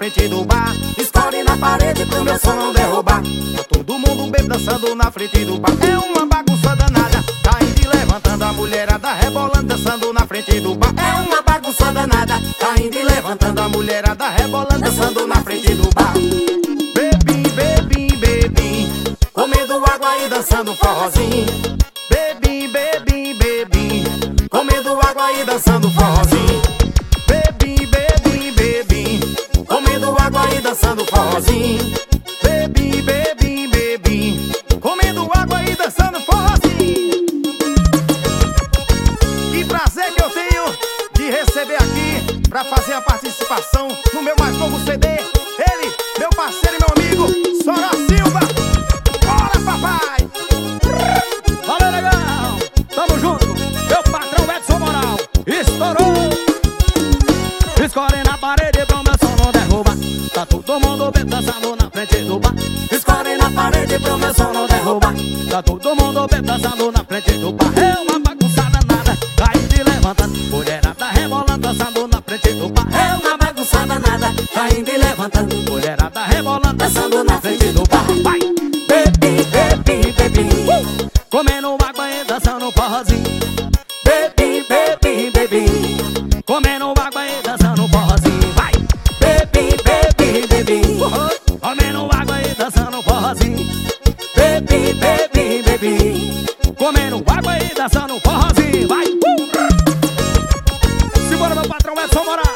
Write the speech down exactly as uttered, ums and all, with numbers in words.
frente do bar. Escore na parede pro meu som não derrubar. Tá todo mundo bebo dançando na frente do bar. É uma bagunça danada, caindo e levantando, a mulherada rebolando, dançando na frente do bar. É uma bagunça danada, caindo e levantando, a mulherada rebolando, dançando na frente do bar. Bebi, bebi, bebi, comendo água e dançando forrozinho. Bebi, bebi, bebi, comendo água e dançando forrozinho. Bebi, bebi, bebi, comendo água e dançando forrozinho. Bebi, bebi, bebi, comendo água e dançando forrozinho. Que prazer que eu tenho de receber aqui pra fazer a participação no meu mais novo C D. Ele, meu parceiro e meu amigo, Sora Silva. Bora, papai! Valeu, legal! Tamo junto! Meu patrão Edson Moral estourou! Escore na parede pro meu som não derruba. Tá todo mundo bem dançando na frente do bar. Escore na parede pro meu som não derruba. Tá todo mundo bem dançando na frente do bar. É uma bagunça danada, caindo e levantando, mulherada rebolando, dançando na frente do bar. É uma bagunça danada, caindo e levantando, mulherada rebolando, dançando na frente do bar. Vai! Bebi, bebi, bebi, uh! Comendo água e dançando forrozinho. Bebi, bebi, bebi, comendo água e dançando forrozinho. Vai! Bebi, bebi, bebi, uh! Comendo água e dançando forrozinho. Bebi, bebi, bebi, comendo água e dançando forrozinho. Vai! Uh! Segura meu patrão Edson Moral.